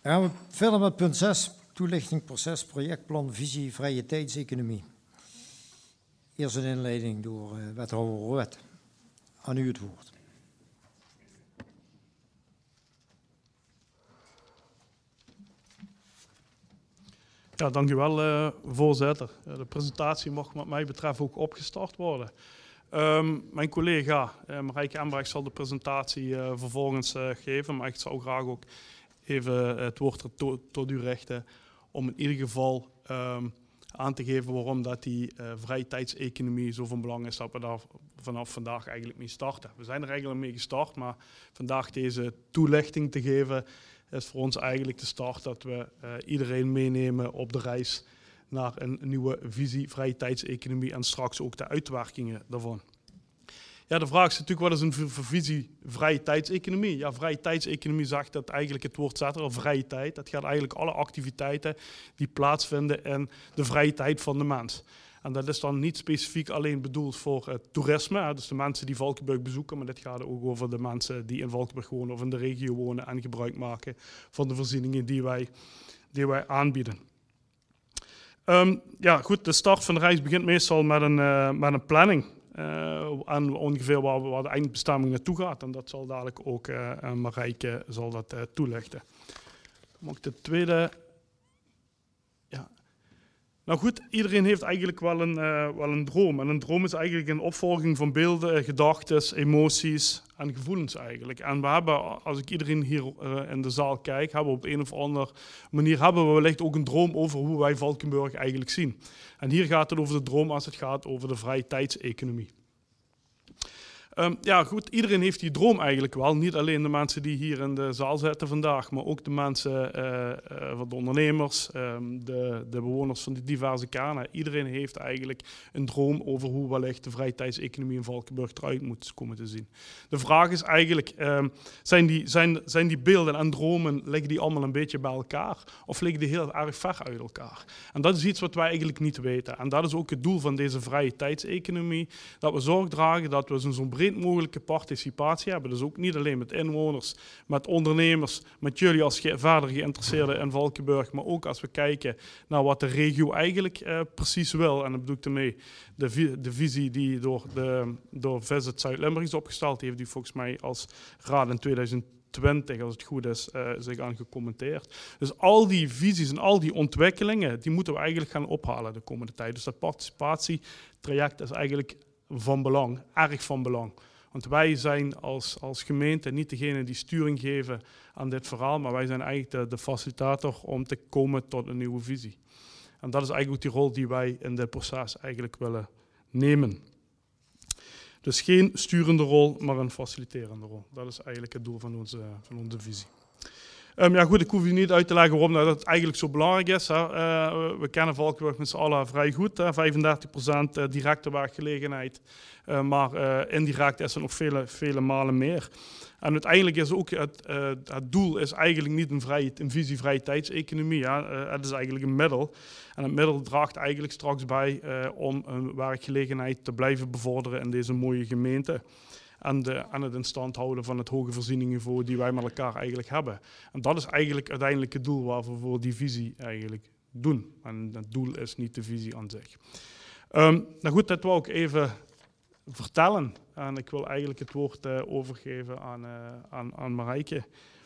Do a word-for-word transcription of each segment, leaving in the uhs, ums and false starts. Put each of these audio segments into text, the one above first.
Dan gaan we verder met punt zes, toelichting, proces, projectplan, visie, vrije tijdseconomie. Eerst een inleiding door uh, wethouder Roet. Aan u het woord. Ja, dank u wel, uh, voorzitter. Uh, de presentatie mag wat mij betreft ook opgestart worden. Um, mijn collega uh, Marijke Embrechts zal de presentatie uh, vervolgens uh, geven, maar ik zou graag ook even uh, het woord to tot u richten om in ieder geval um, aan te geven waarom dat die uh, vrije tijdseconomie zo van belang is dat we daar vanaf vandaag eigenlijk mee starten. We zijn er eigenlijk mee gestart, maar vandaag deze toelichting te geven is voor ons eigenlijk de start dat we uh, iedereen meenemen op de reis naar een nieuwe visie vrije tijdseconomie en straks ook de uitwerkingen daarvan. Ja, de vraag is natuurlijk, wat is een visie vrije tijdseconomie? Ja, vrije tijdseconomie zegt dat eigenlijk het woord zet er al vrije tijd. Dat gaat eigenlijk alle activiteiten die plaatsvinden in de vrije tijd van de mens. En dat is dan niet specifiek alleen bedoeld voor het toerisme, dus de mensen die Valkenburg bezoeken, maar dit gaat ook over de mensen die in Valkenburg wonen of in de regio wonen en gebruik maken van de voorzieningen die wij, die wij aanbieden. Um, ja, goed, de start van de reis begint meestal met een, uh, met een planning. Uh, en ongeveer waar, waar de eindbestemming naartoe gaat. En dat zal dadelijk ook uh, Marijke zal dat, uh, toelichten. Dan mag ik de tweede. Ja. Nou goed, iedereen heeft eigenlijk wel een, uh, wel een droom. En een droom is eigenlijk een opvolging van beelden, gedachten, emoties en gevoelens eigenlijk. En we hebben, als ik iedereen hier uh, in de zaal kijk, hebben we op een of andere manier hebben we wellicht ook een droom over hoe wij Valkenburg eigenlijk zien. En hier gaat het over de droom als het gaat over de vrije tijdseconomie. Um, ja goed, iedereen heeft die droom eigenlijk wel. Niet alleen de mensen die hier in de zaal zitten vandaag, maar ook de mensen, uh, uh, van de ondernemers, um, de, de bewoners van die diverse kernen. Iedereen heeft eigenlijk een droom over hoe wellicht de vrije tijdseconomie in Valkenburg eruit moet komen te zien. De vraag is eigenlijk, um, zijn, die, zijn, zijn die beelden en dromen, liggen die allemaal een beetje bij elkaar? Of liggen die heel erg ver uit elkaar? En dat is iets wat wij eigenlijk niet weten. En dat is ook het doel van deze vrije tijdseconomie. Dat we zorg dragen dat we zo'n breed mogelijke participatie hebben. Dus ook niet alleen met inwoners, met ondernemers, met jullie als ge verder geïnteresseerden in Valkenburg, maar ook als we kijken naar wat de regio eigenlijk uh, precies wil. En dat bedoel ik ermee de, vi de visie die door, de, door Visit Zuid-Limburg is opgesteld, heeft u volgens mij als raad in tweeduizend twintig, als het goed is, uh, zich aan gecommenteerd. Dus al die visies en al die ontwikkelingen, die moeten we eigenlijk gaan ophalen de komende tijd. Dus dat participatietraject is eigenlijk van belang, erg van belang. Want wij zijn als, als gemeente niet degene die sturing geven aan dit verhaal, maar wij zijn eigenlijk de, de facilitator om te komen tot een nieuwe visie. En dat is eigenlijk ook die rol die wij in dit proces eigenlijk willen nemen. Dus geen sturende rol, maar een faciliterende rol. Dat is eigenlijk het doel van onze, van onze visie. Um, ja goed, ik hoef u niet uit te leggen waarom dat eigenlijk zo belangrijk is. Hè. Uh, we kennen Valkenburg met z'n allen vrij goed. Hè. vijfendertig procent directe werkgelegenheid, uh, maar uh, indirect is er nog vele, vele malen meer. En uiteindelijk is ook het, uh, het doel is eigenlijk niet een, vrije, een visie vrije tijdseconomie. Hè. Uh, het is eigenlijk een middel. En het middel draagt eigenlijk straks bij uh, om een werkgelegenheid te blijven bevorderen in deze mooie gemeente. En, de, en het in stand houden van het hoge voorzieningenniveau die wij met elkaar eigenlijk hebben. En dat is eigenlijk uiteindelijk het doel waar we voor die visie eigenlijk doen. En het doel is niet de visie aan zich. Um, nou goed, dat wou ik even vertellen. En ik wil eigenlijk het woord uh, overgeven aan, uh, aan, aan Marijke,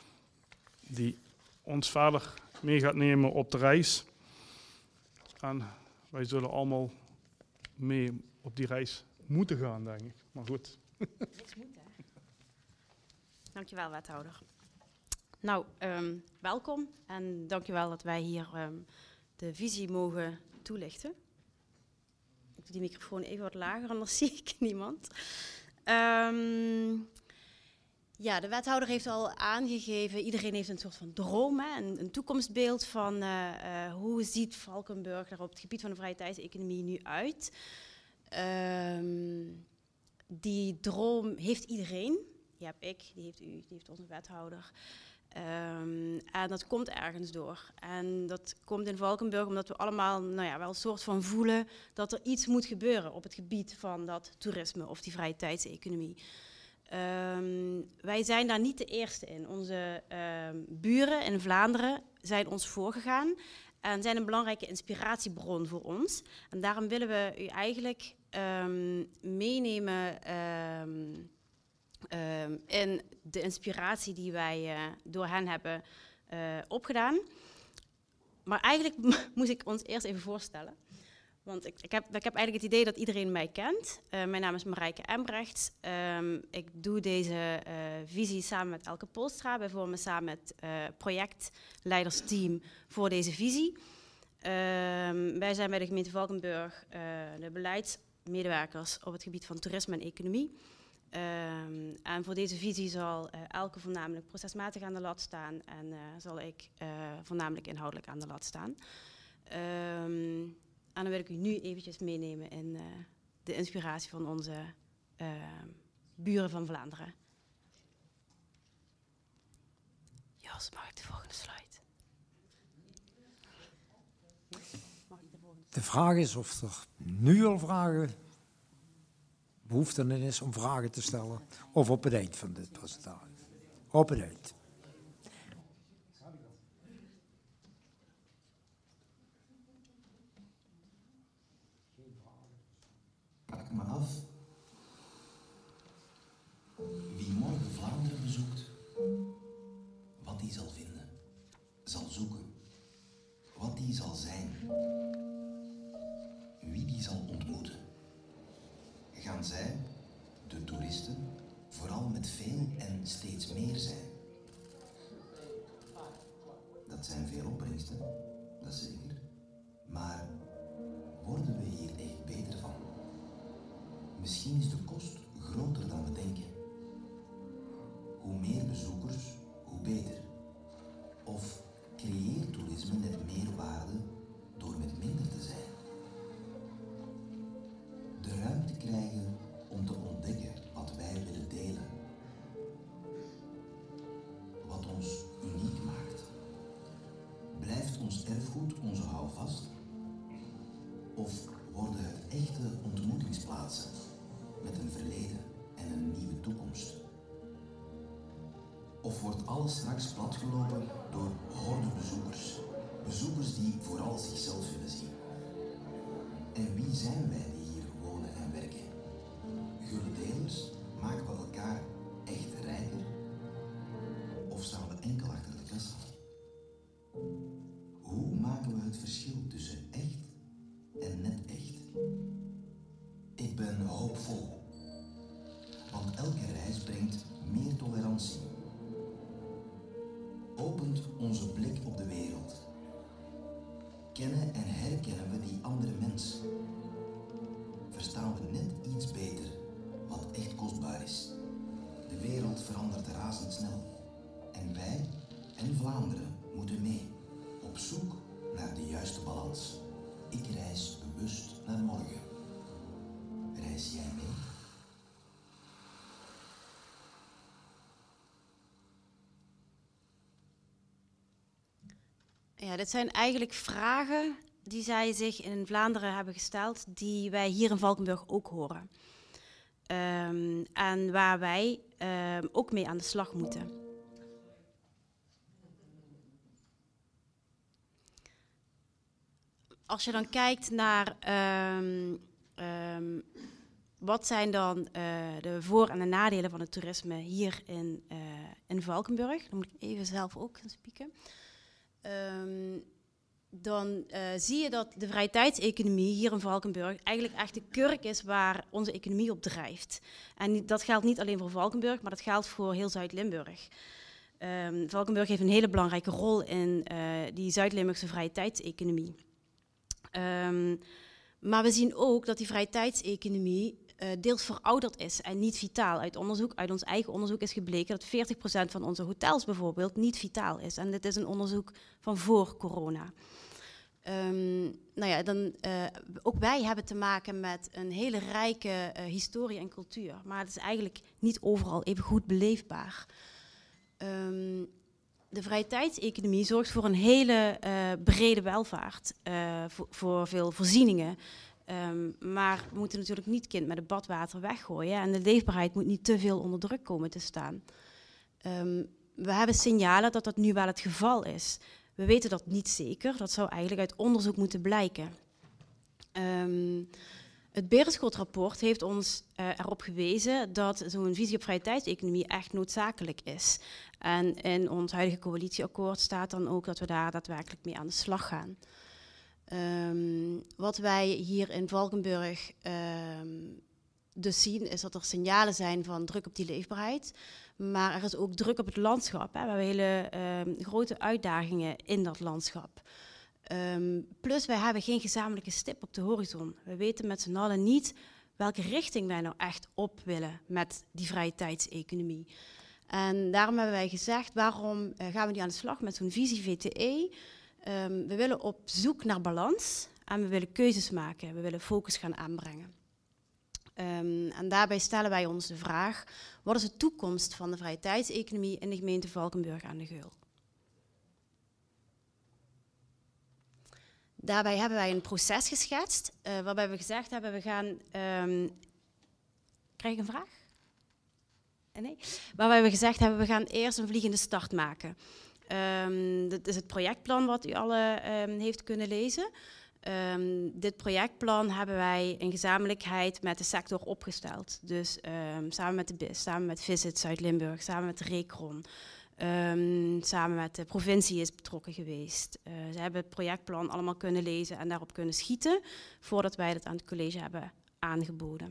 die ons verder mee gaat nemen op de reis. En wij zullen allemaal mee op die reis moeten gaan, denk ik. Maar goed. Niks moet, hè? Dankjewel, wethouder. Nou, um, welkom en dankjewel dat wij hier um, de visie mogen toelichten. Ik doe die microfoon even wat lager, anders zie ik niemand. Um, ja, de wethouder heeft al aangegeven, iedereen heeft een soort van droom, hè, een, een toekomstbeeld van uh, uh, hoe ziet Valkenburg er op het gebied van de vrije tijdseconomie nu uit. Um, Die droom heeft iedereen. Die heb ik, die heeft u, die heeft onze wethouder. Um, en dat komt ergens door. En dat komt in Valkenburg omdat we allemaal nou ja, wel een soort van voelen dat er iets moet gebeuren op het gebied van dat toerisme of die vrije tijdseconomie. Um, wij zijn daar niet de eerste in. Onze um, buren in Vlaanderen zijn ons voorgegaan en zijn een belangrijke inspiratiebron voor ons. En daarom willen we u eigenlijk um, meenemen um, um, in de inspiratie die wij uh, door hen hebben uh, opgedaan. Maar eigenlijk moest ik ons eerst even voorstellen. Want ik, ik, heb, ik heb eigenlijk het idee dat iedereen mij kent. Uh, mijn naam is Marijke Embrechts. Um, ik doe deze uh, visie samen met Elke Polstra. Wij vormen samen het uh, projectleidersteam voor deze visie. Um, wij zijn bij de gemeente Valkenburg uh, de beleidsmedewerkers op het gebied van toerisme en economie. Um, en voor deze visie zal uh, Elke voornamelijk procesmatig aan de lat staan en uh, zal ik uh, voornamelijk inhoudelijk aan de lat staan. Um, En dan wil ik u nu eventjes meenemen in uh, de inspiratie van onze uh, buren van Vlaanderen. Jos, mag ik de volgende slide? Mag ik de volgende slide? De vraag is of er nu al vragen, behoefte in is om vragen te stellen, of op het eind van de presentatie. Op het eind. Vraag me af, wie morgen Vlaanderen bezoekt, wat die zal vinden, zal zoeken, wat die zal zijn, wie die zal ontmoeten. Gaan zij, de toeristen, vooral met veel en steeds meer zijn? Dat zijn veel opbrengsten, dat zeker, maar worden we hier echt beter van? Misschien is de kost groter dan we denken. Hoe meer bezoekers, hoe beter. Of creëert toerisme net meer waarde door met minder te zijn? De ruimte krijgen om te ontdekken wat wij willen delen. Wat ons uniek maakt. Blijft ons erfgoed onze houvast? Of worden het echte ontmoetingsplaatsen met een verleden en een nieuwe toekomst? Of wordt alles straks platgelopen door hordebezoekers, bezoekers die vooral zichzelf willen zien? En wie zijn wij die hier wonen en werken? Gulle delers, maken we elkaar echt rijker? Of staan we enkel achter de kassa? Hoe maken we het verschil tussen echt en net echt? Ik ben hoopvol, want elke reis brengt meer tolerantie. Opent onze blik op de wereld. Kennen en herkennen we die andere mens. Verstaan we net iets beter wat echt kostbaar is. De wereld verandert razendsnel. En wij en Vlaanderen moeten mee, op zoek naar de juiste balans. Ik reis bewust naar morgen. Reis jij mee? Ja, dit zijn eigenlijk vragen die zij zich in Vlaanderen hebben gesteld, die wij hier in Valkenburg ook horen. Um, en waar wij um, ook mee aan de slag moeten. Als je dan kijkt naar um, um, wat zijn dan uh, de voor- en de nadelen van het toerisme hier in, uh, in Valkenburg, dan moet ik even zelf ook gaan spieken. Um, dan uh, zie je dat de vrije tijdseconomie hier in Valkenburg eigenlijk echt de kurk is waar onze economie op drijft. En dat geldt niet alleen voor Valkenburg, maar dat geldt voor heel Zuid-Limburg. Um, Valkenburg heeft een hele belangrijke rol in uh, die Zuid-Limburgse vrije tijdseconomie. Um, maar we zien ook dat die vrije tijdseconomie uh, deels verouderd is en niet vitaal. Uit onderzoek, uit ons eigen onderzoek is gebleken dat veertig procent van onze hotels bijvoorbeeld niet vitaal is. En dit is een onderzoek van voor corona. Um, nou ja, dan, uh, ook wij hebben te maken met een hele rijke uh, historie en cultuur. Maar het is eigenlijk niet overal even goed beleefbaar. Um, De vrije tijdseconomie zorgt voor een hele uh, brede welvaart, uh, voor, voor veel voorzieningen. Um, maar we moeten natuurlijk niet kind met het badwater weggooien. En de leefbaarheid moet niet te veel onder druk komen te staan. Um, we hebben signalen dat dat nu wel het geval is. We weten dat niet zeker. Dat zou eigenlijk uit onderzoek moeten blijken. Um, het Berenschot-rapport heeft ons uh, erop gewezen dat zo'n visie op vrije tijdseconomie echt noodzakelijk is. En in ons huidige coalitieakkoord staat dan ook dat we daar daadwerkelijk mee aan de slag gaan. Um, wat wij hier in Valkenburg um, dus zien is dat er signalen zijn van druk op die leefbaarheid. Maar er is ook druk op het landschap. Hè. We hebben hele um, grote uitdagingen in dat landschap. Um, plus wij hebben geen gezamenlijke stip op de horizon. We weten met z'n allen niet welke richting wij nou echt op willen met die vrije tijdseconomie. En daarom hebben wij gezegd, waarom uh, gaan we nu aan de slag met zo'n visie V T E? Um, we willen op zoek naar balans en we willen keuzes maken. We willen focus gaan aanbrengen. Um, en daarbij stellen wij ons de vraag, wat is de toekomst van de vrije tijdseconomie in de gemeente Valkenburg aan de Geul? Daarbij hebben wij een proces geschetst, uh, waarbij we gezegd hebben, we gaan... Um, krijg ik een vraag? Nee? Waarbij we gezegd hebben, we gaan eerst een vliegende start maken. Um, dit is het projectplan wat u alle um, heeft kunnen lezen. Um, dit projectplan hebben wij in gezamenlijkheid met de sector opgesteld. Dus um, samen met de B I S, samen met Visit Zuid-Limburg, samen met de Recron. Um, samen met de provincie is betrokken geweest. Uh, ze hebben het projectplan allemaal kunnen lezen en daarop kunnen schieten, voordat wij dat aan het college hebben aangeboden.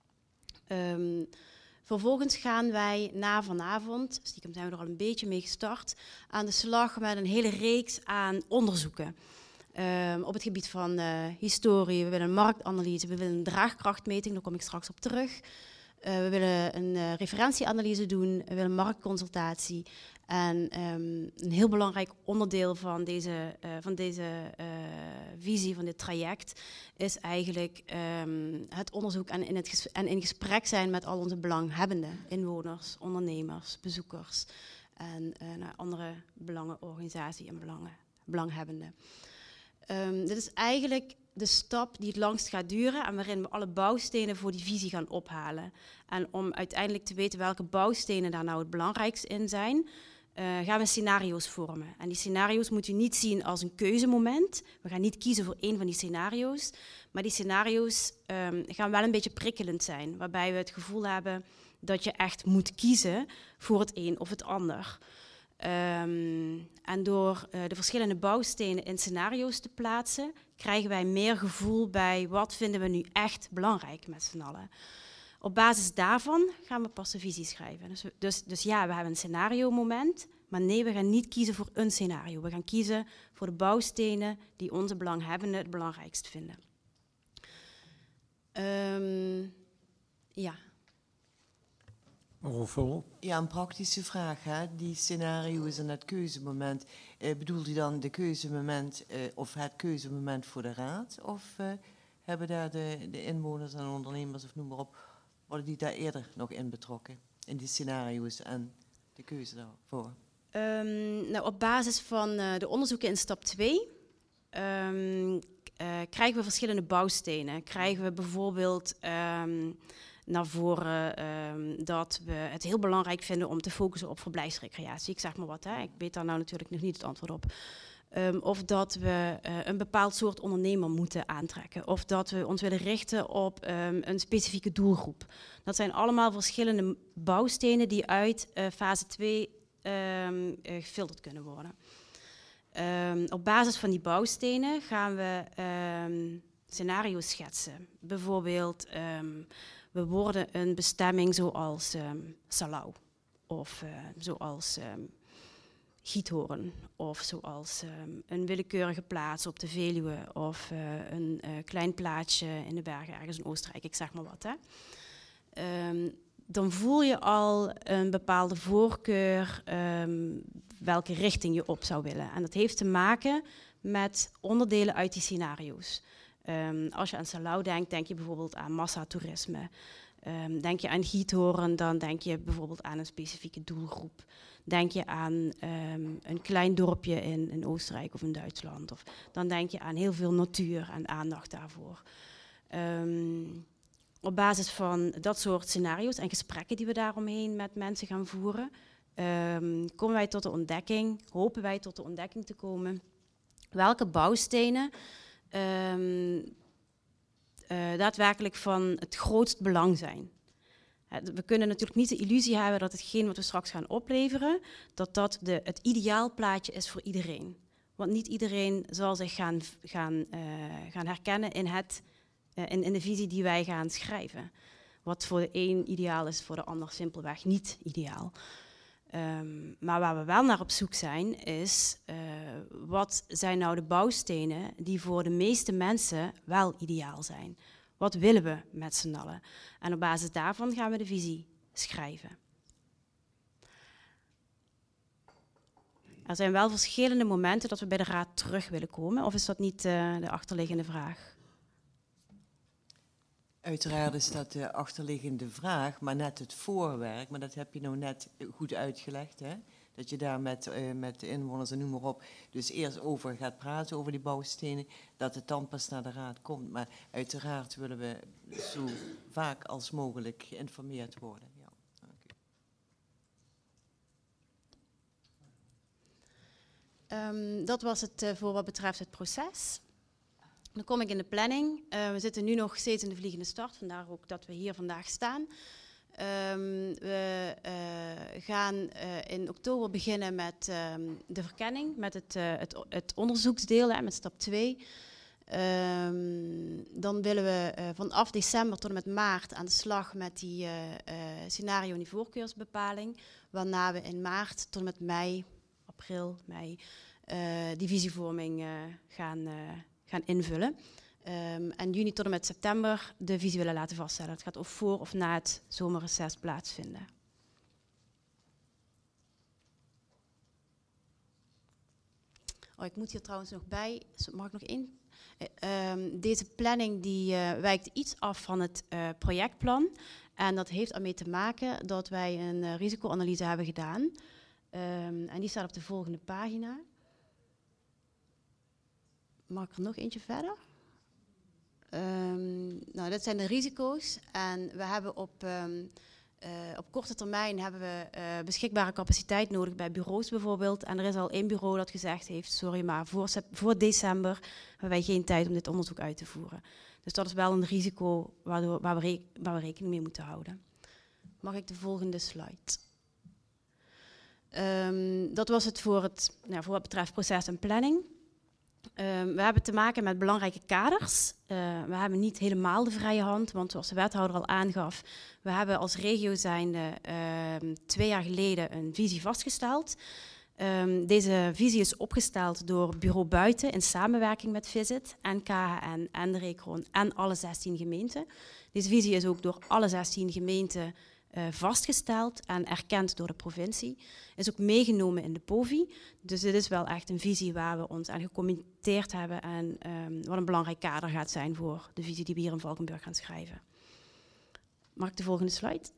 Um, vervolgens gaan wij na vanavond, stiekem zijn we er al een beetje mee gestart, aan de slag met een hele reeks aan onderzoeken. Um, op het gebied van uh, historie, we willen een marktanalyse, we willen een draagkrachtmeting, daar kom ik straks op terug. Uh, we willen een uh, referentieanalyse doen, we willen een marktconsultatie. En um, een heel belangrijk onderdeel van deze, uh, van deze uh, visie, van dit traject, is eigenlijk um, het onderzoek en in, het ges- en in gesprek zijn met al onze belanghebbenden, inwoners, ondernemers, bezoekers en uh, nou, andere belangenorganisaties en belangen, belanghebbenden. Um, dit is eigenlijk de stap die het langst gaat duren en waarin we alle bouwstenen voor die visie gaan ophalen. En om uiteindelijk te weten welke bouwstenen daar nou het belangrijkst in zijn, uh, gaan we scenario's vormen. En die scenario's moet u niet zien als een keuzemoment. We gaan niet kiezen voor één van die scenario's, maar die scenario's um, gaan wel een beetje prikkelend zijn, waarbij we het gevoel hebben dat je echt moet kiezen voor het een of het ander. Um, en door uh, de verschillende bouwstenen in scenario's te plaatsen, krijgen wij meer gevoel bij wat vinden we nu echt belangrijk met z'n allen. Op basis daarvan gaan we pas de visie schrijven. Dus, dus, dus ja, we hebben een scenario moment, maar nee, we gaan niet kiezen voor een scenario. We gaan kiezen voor de bouwstenen die onze belanghebbenden het belangrijkst vinden. Um, ja. Ja, een praktische vraag. Hè? Die scenario's en het keuzemoment. Eh, bedoelt u dan de keuzemoment eh, of het keuzemoment voor de raad? Of eh, hebben daar de, de inwoners en ondernemers of noem maar op, worden die daar eerder nog in betrokken? In die scenario's en de keuze daarvoor? Um, nou, op basis van uh, de onderzoeken in stap twee um, uh, krijgen we verschillende bouwstenen. Krijgen we bijvoorbeeld Um, naar voren um, dat we het heel belangrijk vinden om te focussen op verblijfsrecreatie. Ik zeg maar wat, hè. Ik weet daar nou natuurlijk nog niet het antwoord op. Um, of dat we uh, een bepaald soort ondernemer moeten aantrekken. Of dat we ons willen richten op um, een specifieke doelgroep. Dat zijn allemaal verschillende bouwstenen die uit uh, fase twee um, uh, gefilterd kunnen worden. Um, op basis van die bouwstenen gaan we um, scenario's schetsen. Bijvoorbeeld Um, we worden een bestemming zoals um, Salau, of uh, zoals um, Giethoorn, of zoals um, een willekeurige plaats op de Veluwe, of uh, een uh, klein plaatsje in de bergen ergens in Oostenrijk, ik zeg maar wat. Hè. Um, dan voel je al een bepaalde voorkeur um, welke richting je op zou willen. En dat heeft te maken met onderdelen uit die scenario's. Um, als je aan Salau denkt, denk je bijvoorbeeld aan massatoerisme. Um, denk je aan Giethoorn, dan denk je bijvoorbeeld aan een specifieke doelgroep. Denk je aan um, een klein dorpje in, in Oostenrijk of in Duitsland. Of dan denk je aan heel veel natuur en aandacht daarvoor. Um, op basis van dat soort scenario's en gesprekken die we daaromheen met mensen gaan voeren, um, komen wij tot de ontdekking, hopen wij tot de ontdekking te komen, welke bouwstenen um, uh, daadwerkelijk van het grootst belang zijn. We kunnen natuurlijk niet de illusie hebben dat hetgeen wat we straks gaan opleveren, dat dat de, het ideaalplaatje is voor iedereen. Want niet iedereen zal zich gaan, gaan, uh, gaan herkennen in, het, uh, in, in de visie die wij gaan schrijven. Wat voor de een ideaal is, voor de ander simpelweg niet ideaal. Um, maar waar we wel naar op zoek zijn, is uh, wat zijn nou de bouwstenen die voor de meeste mensen wel ideaal zijn? Wat willen we met z'n allen? En op basis daarvan gaan we de visie schrijven. Er zijn wel verschillende momenten dat we bij de raad terug willen komen, of is dat niet uh, de achterliggende vraag? Uiteraard is dat de achterliggende vraag, maar net het voorwerk, maar dat heb je nou net goed uitgelegd, hè? Dat je daar met, uh, met de inwoners en noem maar op, dus eerst over gaat praten, over die bouwstenen, dat het dan pas naar de raad komt. Maar uiteraard willen we zo vaak als mogelijk geïnformeerd worden. Ja. Um, dat was het uh, voor wat betreft het proces. Dan kom ik in de planning. Uh, we zitten nu nog steeds in de vliegende start, vandaar ook dat we hier vandaag staan. Um, we uh, gaan uh, in oktober beginnen met um, de verkenning, met het, uh, het, het onderzoeksdeel, hè, met stap twee. Um, dan willen we uh, vanaf december tot en met maart aan de slag met die uh, uh, scenario- en die voorkeursbepaling. Waarna we in maart tot en met mei, april, mei, uh, die visievorming uh, gaan, uh, gaan invullen. Um, en juni tot en met september de visie willen laten vaststellen. Het gaat of voor of na het zomerreces plaatsvinden. Oh, ik moet hier trouwens nog bij, mag ik nog één? Uh, um, deze planning die uh, wijkt iets af van het uh, projectplan. En dat heeft ermee te maken dat wij een uh, risicoanalyse hebben gedaan. Um, en die staat op de volgende pagina. Mag ik er nog eentje verder? Um, nou, dat zijn de risico's. En we hebben op, um, uh, op korte termijn hebben we uh, beschikbare capaciteit nodig bij bureaus bijvoorbeeld. En er is al één bureau dat gezegd heeft, sorry, maar voor, voor december hebben wij geen tijd om dit onderzoek uit te voeren. Dus dat is wel een risico waardoor, waar, we re waar we rekening mee moeten houden. Mag ik de volgende slide? Um, dat was het voor, het, nou, voor wat betreft proces en planning. Um, we hebben te maken met belangrijke kaders. Uh, we hebben niet helemaal de vrije hand, want zoals de wethouder al aangaf, we hebben als regio zijnde uh, twee jaar geleden een visie vastgesteld. Um, deze visie is opgesteld door Bureau Buiten in samenwerking met Visit en K H N en de Recron en alle zestien gemeenten. Deze visie is ook door alle zestien gemeenten Uh, vastgesteld en erkend door de provincie. Is ook meegenomen in de P O V I. Dus dit is wel echt een visie waar we ons aan gecommitteerd hebben en um, wat een belangrijk kader gaat zijn voor de visie die we hier in Valkenburg gaan schrijven. Mag ik de volgende slide?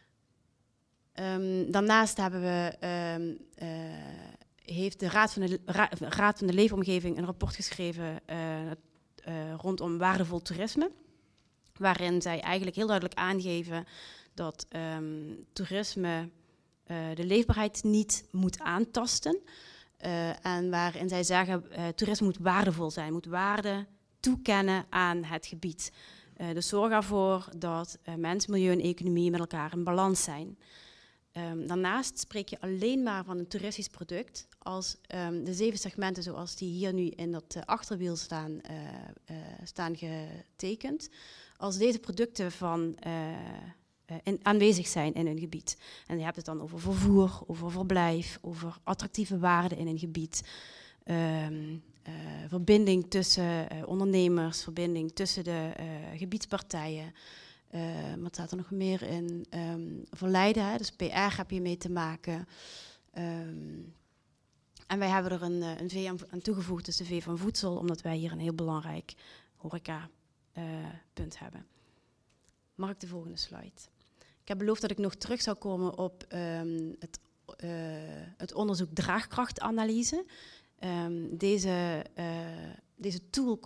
Um, daarnaast hebben we, um, uh, heeft de Raad van de, Ra Raad van de Leefomgeving een rapport geschreven uh, uh, rondom waardevol toerisme. Waarin zij eigenlijk heel duidelijk aangeven dat um, toerisme uh, de leefbaarheid niet moet aantasten. Uh, en waarin zij zeggen, uh, toerisme moet waardevol zijn, moet waarde toekennen aan het gebied. Uh, dus zorg ervoor dat uh, mens, milieu en economie met elkaar in balans zijn. Um, daarnaast spreek je alleen maar van een toeristisch product als um, de zeven segmenten zoals die hier nu in dat uh, achterwiel staan, uh, uh, staan getekend. Als deze producten van... Uh, Uh, in, aanwezig zijn in een gebied. En je hebt het dan over vervoer, over verblijf, over attractieve waarden in een gebied. Um, uh, verbinding tussen uh, ondernemers, verbinding tussen de uh, gebiedspartijen. Uh, wat staat er nog meer in? Um, verleiden, hè? Dus P R heb je mee te maken. Um, en wij hebben er een, een V aan toegevoegd, dus de V van voedsel, omdat wij hier een heel belangrijk horeca uh, punt hebben. Mag ik de volgende slide? Ik heb beloofd dat ik nog terug zou komen op um, het, uh, het onderzoek draagkrachtanalyse. Um, deze, uh, deze tool komt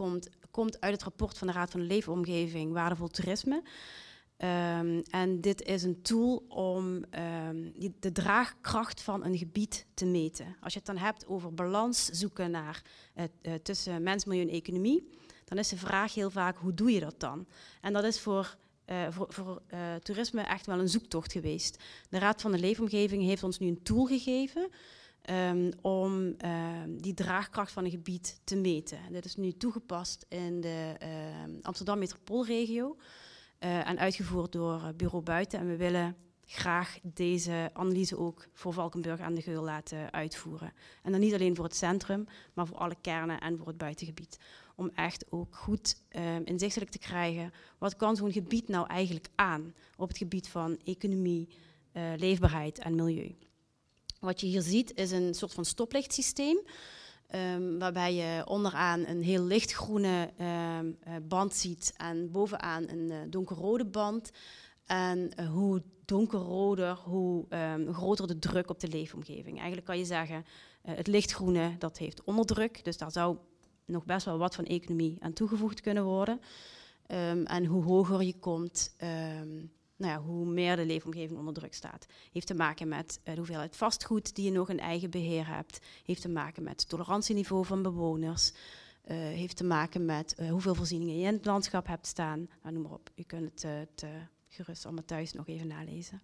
komt uit het rapport van de Raad van de Leefomgeving Waardevol Toerisme. Um, en dit is een tool om um, de draagkracht van een gebied te meten. Als je het dan hebt over balans zoeken naar, uh, uh, tussen mens, milieu en economie, dan is de vraag heel vaak, hoe doe je dat dan? En dat is voor, uh, voor, voor uh, toerisme echt wel een zoektocht geweest. De Raad van de Leefomgeving heeft ons nu een tool gegeven um, om uh, die draagkracht van een gebied te meten. Dit is nu toegepast in de uh, Amsterdam metropoolregio. Uh, en uitgevoerd door uh, Bureau Buiten. En we willen graag deze analyse ook voor Valkenburg aan de Geul laten uitvoeren. En dan niet alleen voor het centrum, maar voor alle kernen en voor het buitengebied. Om echt ook goed uh, inzichtelijk te krijgen, wat kan zo'n gebied nou eigenlijk aan op het gebied van economie, uh, leefbaarheid en milieu. Wat je hier ziet is een soort van stoplichtsysteem. Um, waarbij je onderaan een heel lichtgroene um, uh, band ziet en bovenaan een uh, donkerrode band. En uh, hoe donkerroder, hoe um, groter de druk op de leefomgeving. Eigenlijk kan je zeggen, uh, het lichtgroene dat heeft onderdruk, dus daar zou nog best wel wat van economie aan toegevoegd kunnen worden. Um, en hoe hoger je komt, um, nou ja, hoe meer de leefomgeving onder druk staat. Heeft te maken met uh, de hoeveelheid vastgoed die je nog in eigen beheer hebt. Heeft te maken met het tolerantieniveau van bewoners. Uh, heeft te maken met uh, hoeveel voorzieningen je in het landschap hebt staan. Nou, noem maar op. U kunt het, uh, het uh, gerust allemaal thuis nog even nalezen.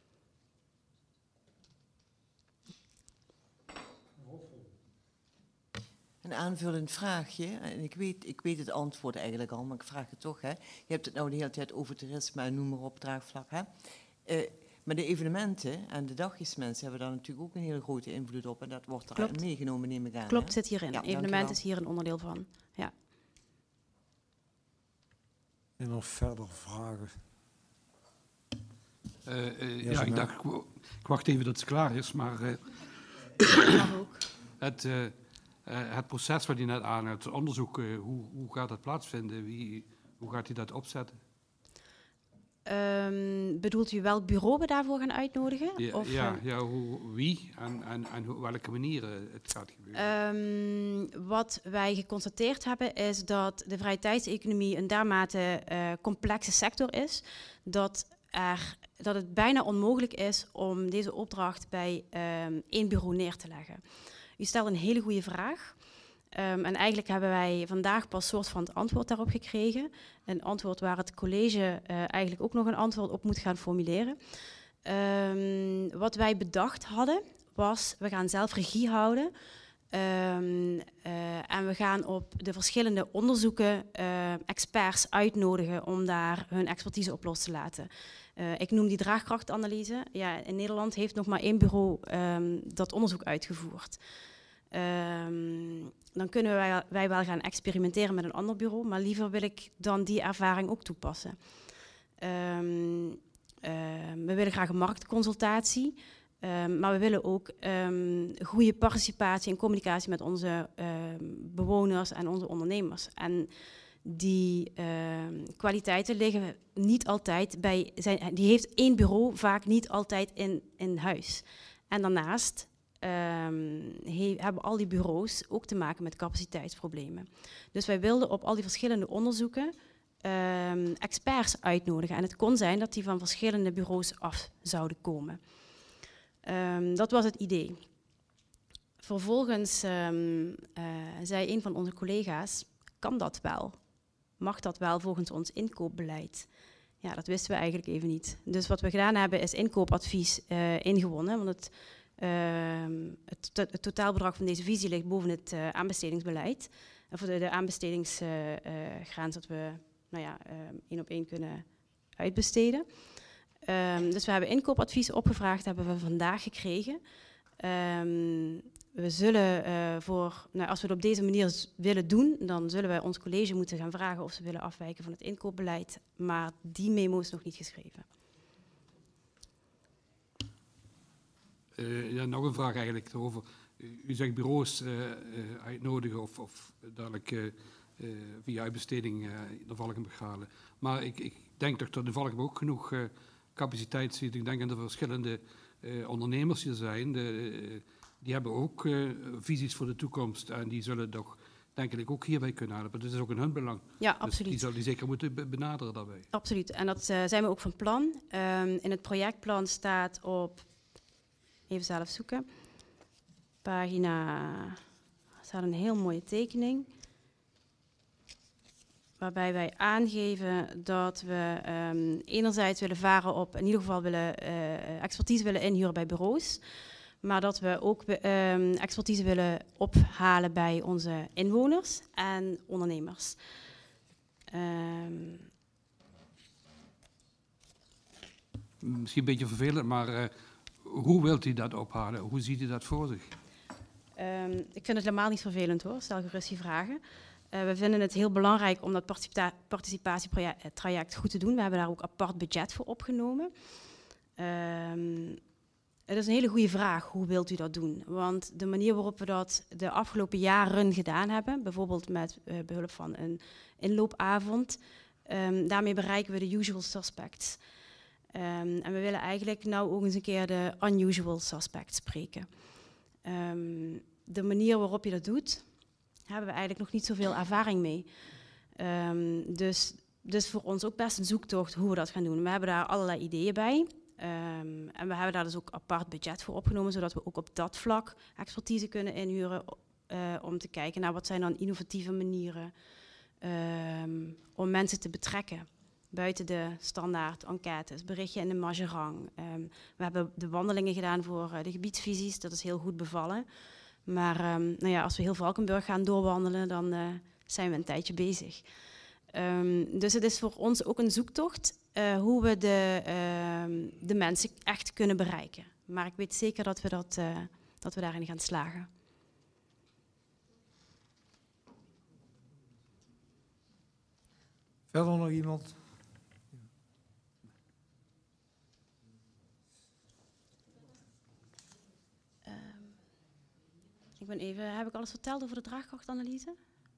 Een aanvullend vraagje, en ik weet, ik weet het antwoord eigenlijk al, maar ik vraag het toch. Hè. Je hebt het nou de hele tijd over toerisme en noem maar op, draagvlak. Hè. Uh, maar de evenementen en de dagjesmensen hebben daar natuurlijk ook een hele grote invloed op. En dat wordt eruit meegenomen, neem ik aan. Klopt, hè? zit hierin. Ja, Evenement is hier een onderdeel van. Ja. En nog verder vragen? Uh, uh, Ja, ja, ik maar- dacht, ik w- ik wacht even dat het klaar is, maar uh, Mag ook. het, uh, uh, het proces wat je net aanhoudt, het onderzoek, uh, hoe, hoe gaat dat plaatsvinden? Wie, hoe gaat hij dat opzetten? Um, bedoelt u welk bureau we daarvoor gaan uitnodigen? Ja, Of, ja, uh, ja hoe, wie en, en, en hoe, welke manieren het gaat gebeuren? Um, wat wij geconstateerd hebben is dat de vrije tijdseconomie een dermate uh, complexe sector is, dat, er, dat het bijna onmogelijk is om deze opdracht bij um, één bureau neer te leggen. U stelt een hele goede vraag. Um, en eigenlijk hebben wij vandaag pas soort van het antwoord daarop gekregen. Een antwoord waar het college uh, eigenlijk ook nog een antwoord op moet gaan formuleren. Um, wat wij bedacht hadden was, we gaan zelf regie houden. Um, uh, en we gaan op de verschillende onderzoeken uh, experts uitnodigen om daar hun expertise op los te laten. Uh, ik noem die draagkrachtanalyse. Ja, in Nederland heeft nog maar één bureau um, dat onderzoek uitgevoerd. Um, dan kunnen wij, wij wel gaan experimenteren met een ander bureau, maar liever wil ik dan die ervaring ook toepassen. Um, uh, we willen graag een marktconsultatie, um, maar we willen ook um, goede participatie en communicatie met onze um, bewoners en onze ondernemers. En die um, kwaliteiten liggen niet altijd bij, zijn, die heeft één bureau vaak niet altijd in, in huis. En daarnaast Um, he, hebben al die bureaus ook te maken met capaciteitsproblemen. Dus wij wilden op al die verschillende onderzoeken um, experts uitnodigen. En het kon zijn dat die van verschillende bureaus af zouden komen. Um, dat was het idee. Vervolgens um, uh, zei een van onze collega's, kan dat wel? Mag dat wel volgens ons inkoopbeleid? Ja, dat wisten we eigenlijk even niet. Dus wat we gedaan hebben is inkoopadvies uh, ingewonnen, want het Uh, het, to het totaalbedrag van deze visie ligt boven het uh, aanbestedingsbeleid. En voor de, de aanbestedingsgrens uh, dat we nou ja, uh, één op één kunnen uitbesteden. Um, dus we hebben inkoopadvies opgevraagd, hebben we vandaag gekregen. Um, we zullen uh, voor, nou, als we het op deze manier willen doen, dan zullen wij ons college moeten gaan vragen of ze willen afwijken van het inkoopbeleid. Maar die memo is nog niet geschreven. Uh, ja, nog een vraag eigenlijk over. U, u zegt bureaus uh, uh, uitnodigen of, of dadelijk uh, uh, via uitbesteding uh, naar Valkenburg halen. Maar ik, ik denk toch dat in Valkenburg ook genoeg uh, capaciteit zit. Ik denk aan de verschillende uh, ondernemers die er zijn. De, uh, die hebben ook uh, visies voor de toekomst en die zullen toch, denk ik ook hierbij kunnen helpen. Dat is ook in hun belang. Ja, Dus absoluut. die zal die zeker moeten be- benaderen daarbij. Absoluut. En dat uh, zijn we ook van plan. Um, in het projectplan staat op, even zelf zoeken, pagina, er staat een heel mooie tekening. Waarbij wij aangeven dat we um, enerzijds willen varen op, in ieder geval willen uh, expertise willen inhuren bij bureaus. Maar dat we ook um, expertise willen ophalen bij onze inwoners en ondernemers. Um, Misschien een beetje vervelend, maar uh, hoe wilt u dat ophalen? Hoe ziet u dat voor zich? Um, ik vind het helemaal niet vervelend hoor, stel gerust die vragen. Uh, we vinden het heel belangrijk om dat participa- participatietraject goed te doen. We hebben daar ook apart budget voor opgenomen. Um, het is een hele goede vraag, hoe wilt u dat doen? Want de manier waarop we dat de afgelopen jaren gedaan hebben, bijvoorbeeld met uh, behulp van een inloopavond, um, daarmee bereiken we de usual suspects. Um, en we willen eigenlijk nou ook eens een keer de unusual suspects spreken. Um, de manier waarop je dat doet, hebben we eigenlijk nog niet zoveel ervaring mee. Um, dus, dus voor ons ook best een zoektocht hoe we dat gaan doen. We hebben daar allerlei ideeën bij. Um, en we hebben daar dus ook apart budget voor opgenomen, zodat we ook op dat vlak expertise kunnen inhuren uh, om te kijken naar wat zijn dan innovatieve manieren um, om mensen te betrekken. Buiten de standaard enquêtes, berichtje in de Majerang. Um, we hebben de wandelingen gedaan voor uh, de gebiedsvisies, dat is heel goed bevallen. Maar um, nou ja, als we heel Valkenburg gaan doorwandelen, dan uh, zijn we een tijdje bezig. Um, dus het is voor ons ook een zoektocht uh, hoe we de, uh, de mensen echt kunnen bereiken. Maar ik weet zeker dat we, dat, uh, dat we daarin gaan slagen. Verder nog iemand? Ik ben even, heb ik alles verteld over de draagkrachtanalyse?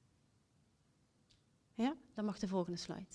Ja, dan mag de volgende slide.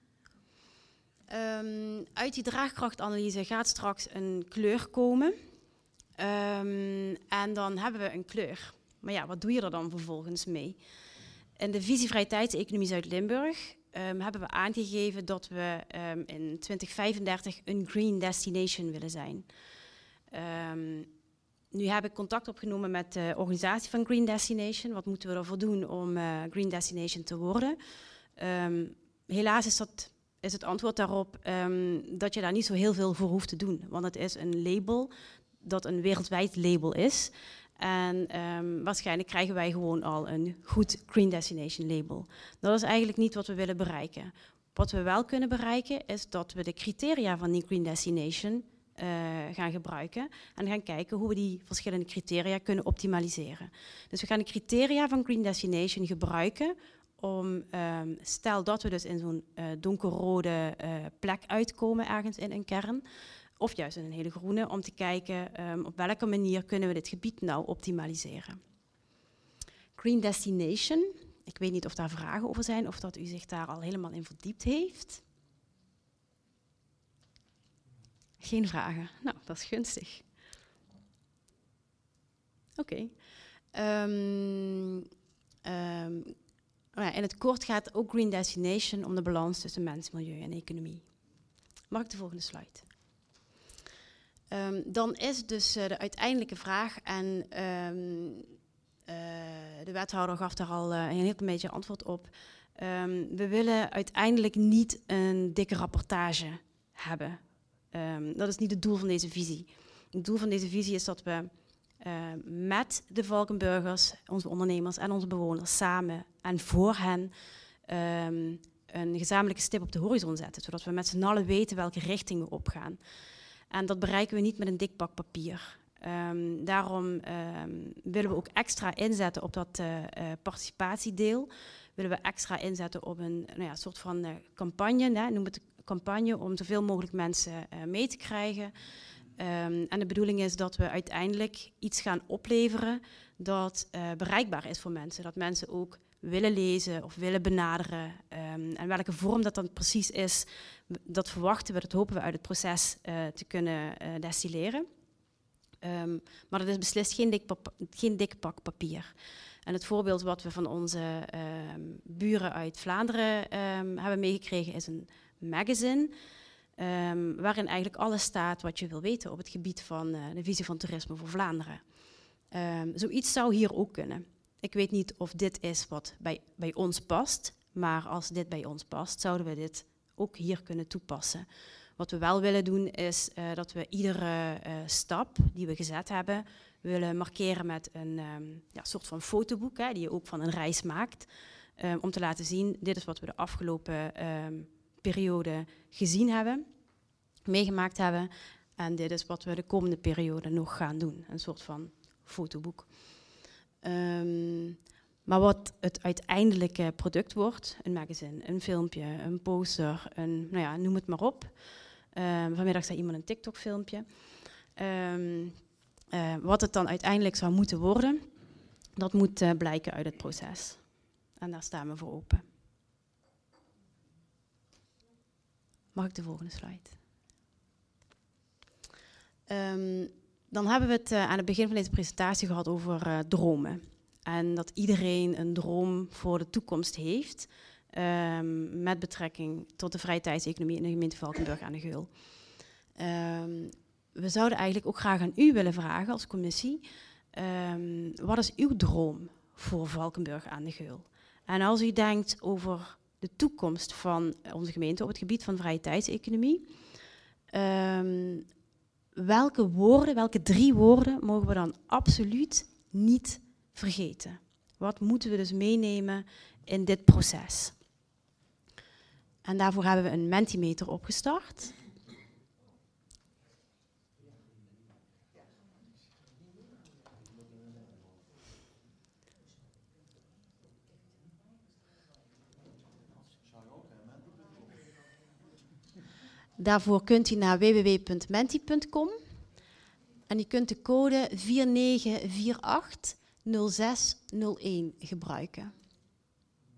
Um, uit die draagkrachtanalyse gaat straks een kleur komen. Um, en dan hebben we een kleur. Maar ja, wat doe je er dan vervolgens mee? In de visie Vrije Tijdseconomie Zuid-Limburg um, hebben we aangegeven dat we um, in twintig vijfendertig een green destination willen zijn. Um, Nu heb ik contact opgenomen met de organisatie van Green Destination. Wat moeten we ervoor doen om uh, Green Destination te worden? Um, helaas is, dat, is het antwoord daarop um, dat je daar niet zo heel veel voor hoeft te doen. Want het is een label dat een wereldwijd label is. En um, waarschijnlijk krijgen wij gewoon al een goed Green Destination label. Dat is eigenlijk niet wat we willen bereiken. Wat we wel kunnen bereiken is dat we de criteria van die Green Destination Uh, gaan gebruiken en gaan kijken hoe we die verschillende criteria kunnen optimaliseren. Dus we gaan de criteria van Green Destination gebruiken om, um, stel dat we dus in zo'n uh, donkerrode uh, plek uitkomen ergens in een kern, of juist in een hele groene, om te kijken um, op welke manier kunnen we dit gebied nou optimaliseren. Green Destination, ik weet niet of daar vragen over zijn, of dat u zich daar al helemaal in verdiept heeft. Geen vragen. Nou, dat is gunstig. Oké. Okay. Um, um, oh ja, in het kort gaat ook Green Destination om de balans tussen mens, milieu en economie. Mag ik de volgende slide? Um, dan is dus uh, de uiteindelijke vraag, en um, uh, de wethouder gaf daar al uh, een heel beetje antwoord op. Um, we willen uiteindelijk niet een dikke rapportage hebben. Um, dat is niet het doel van deze visie. Het doel van deze visie is dat we uh, met de Valkenburgers, onze ondernemers en onze bewoners samen en voor hen um, een gezamenlijke stip op de horizon zetten, zodat we met z'n allen weten welke richting we opgaan. En dat bereiken we niet met een dik pak papier. Um, daarom um, willen we ook extra inzetten op dat uh, uh, participatiedeel. Willen we extra inzetten op een nou ja, soort van uh, campagne, hè, noem het campagne, om zoveel mogelijk mensen uh, mee te krijgen. Um, en de bedoeling is dat we uiteindelijk iets gaan opleveren dat uh, bereikbaar is voor mensen. Dat mensen ook willen lezen of willen benaderen. Um, en welke vorm dat dan precies is, dat verwachten we, dat hopen we uit het proces uh, te kunnen uh, destilleren. Um, maar dat is beslist geen dik, pap- geen dik pak papier. En het voorbeeld wat we van onze um, buren uit Vlaanderen um, hebben meegekregen is een magazine, um, waarin eigenlijk alles staat wat je wil weten op het gebied van uh, de visie van toerisme voor Vlaanderen. Um, zoiets zou hier ook kunnen. Ik weet niet of dit is wat bij, bij ons past, maar als dit bij ons past, zouden we dit ook hier kunnen toepassen. Wat we wel willen doen is uh, dat we iedere uh, stap die we gezet hebben, willen markeren met een um, ja, soort van fotoboek, hè, die je ook van een reis maakt, um, om te laten zien, dit is wat we de afgelopen um, periode gezien hebben, meegemaakt hebben, en dit is wat we de komende periode nog gaan doen. Een soort van fotoboek. Um, maar wat het uiteindelijke product wordt, een magazine, een filmpje, een poster, een, nou ja, noem het maar op. Um, vanmiddag zei iemand een TikTok-filmpje. Um, uh, wat het dan uiteindelijk zou moeten worden, dat moet uh, blijken uit het proces. En daar staan we voor open. Mag ik de volgende slide? Um, dan hebben we het uh, aan het begin van deze presentatie gehad over uh, dromen. En dat iedereen een droom voor de toekomst heeft, um, met betrekking tot de vrije tijdseconomie in de gemeente Valkenburg aan de Geul. Um, we zouden eigenlijk ook graag aan u willen vragen als commissie, um, wat is uw droom voor Valkenburg aan de Geul? En als u denkt over de toekomst van onze gemeente op het gebied van vrije tijdseconomie, um, welke woorden, welke drie woorden mogen we dan absoluut niet vergeten? Wat moeten we dus meenemen in dit proces? En daarvoor hebben we een Mentimeter opgestart. Daarvoor kunt u naar w w w punt menti punt com en u kunt de code vier negen vier acht nul zes nul een gebruiken.